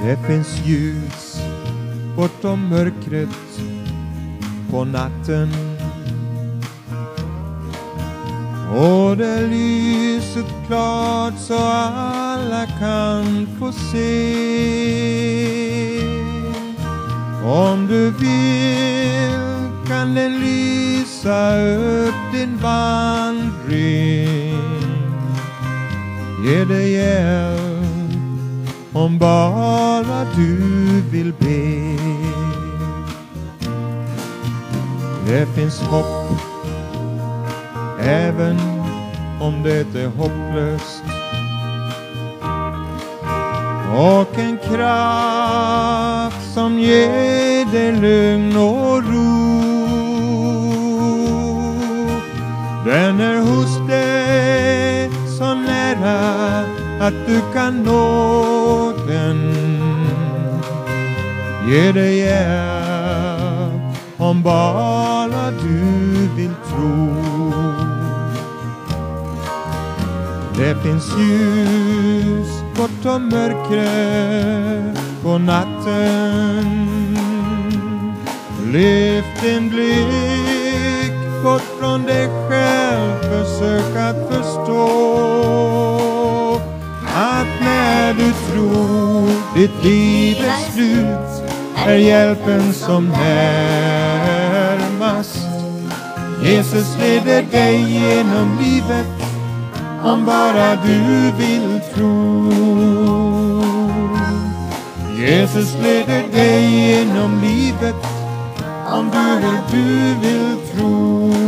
Det finns ljus bortom mörkret på natten, och det lyset klart så alla kan få se. Om du vill kan den lysa upp din vandring. Ge dig hjälp om bara du vill be. Det finns hopp även om det är hopplöst, och en kraft som ger dig lugn och ro. Den är hos dig så nära att du kan nå den. Ge dig hjälp om bara du vill tro. Det finns ljus bortom mörkret på natten. Lyft din blick bort från dig själv. Försök att förstå att när du tror ditt liv är slut är hjälpen som närmast. Jesus leder dig genom livet om bara du vill tro. Jesus leder dig genom livet om du vill tro.